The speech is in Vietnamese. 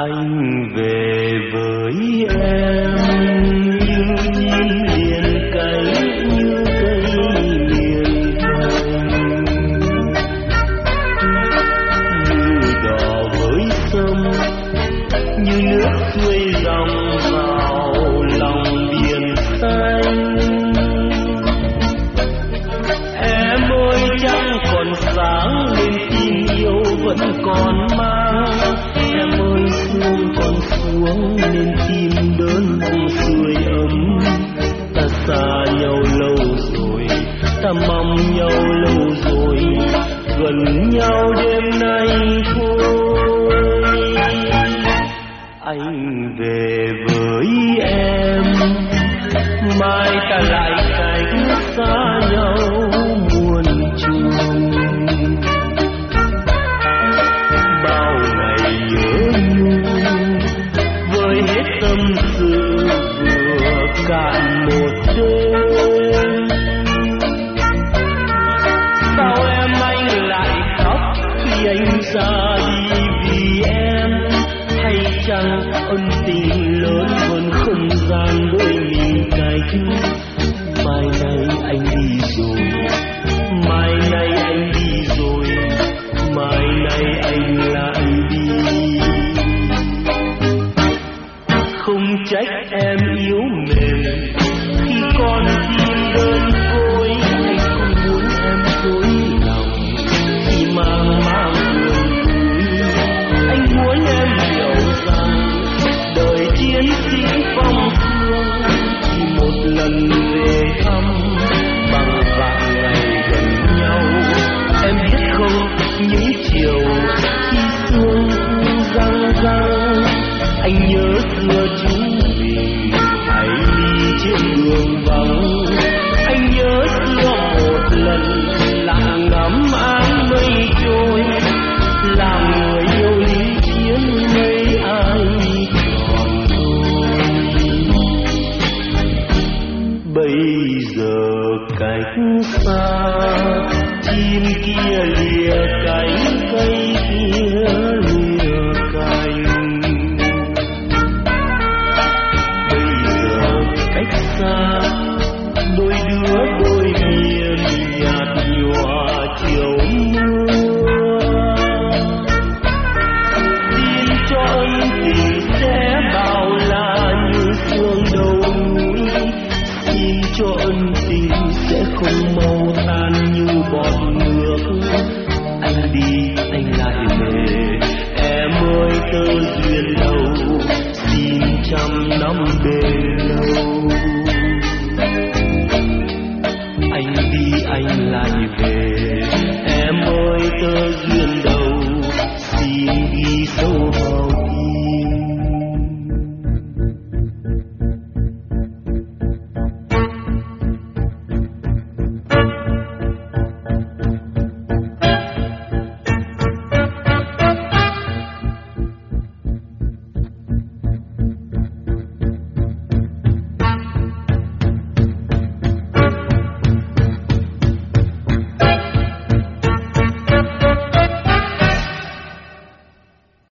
Anh về với em như chim liền cánh, như cây liền cành, như đò với sông, như nước xuôi dòng vào lòng biển xanh. Em ơi trăng còn sáng nên tình yêu vẫn còn mang. Em ơi sương còn xuống nên tim đơn buồn sưởi ấm. Ta xa nhau lâu rồi, ta mong nhau lâu rồi, gần nhau đêm nay thôi. Anh về với em, mai ta lại cách xa nhau muôn trùng. Bao ngày nhớ nhung với hết tâm sự vừa cạn một đêm. Sao em anh lại khóc khi anh ra đi vì em? Hay chăng ân tình lớn hơn không gian đôi mình cách? Mai này anh đi rồi, mai này anh đi rồi, mai này anh lại đi. Không trách em yếu mềm khi con tim đơn côi. Anh không muốn em dối lòng khi mang buồn vui. Anh muốn em hiểu rằng đời chiến sĩ phong thương chỉ một lần về thăm bằng vạn ngày gần nhau. Em biết không, những chiều khi sương răng răng, anh nhớ xưa chúng mình hay đi trên đường vắng. Anh nhớ xưa một lần lặng ngắm áng mây trôi, làm người yêu lính chiến mấy ai còn thôi. Bây giờ cách xa, chim kia lìa cánh, cây kia lìa cành. Bây giờ cách xa, đôi đứa đôi miền nhạt nhòa chiều mưa. Xin cho ân tình sẽ bao la như sương đầu núi. Xin cho ân tình sẽ không mau tan như bọt nước. Anh đi anh lại về, em ơi tơ duyên đầu, xin trăm năm bền lâu. Anh đi anh lại về, em ơi tơ duyên đầu, xin ghi sâu vào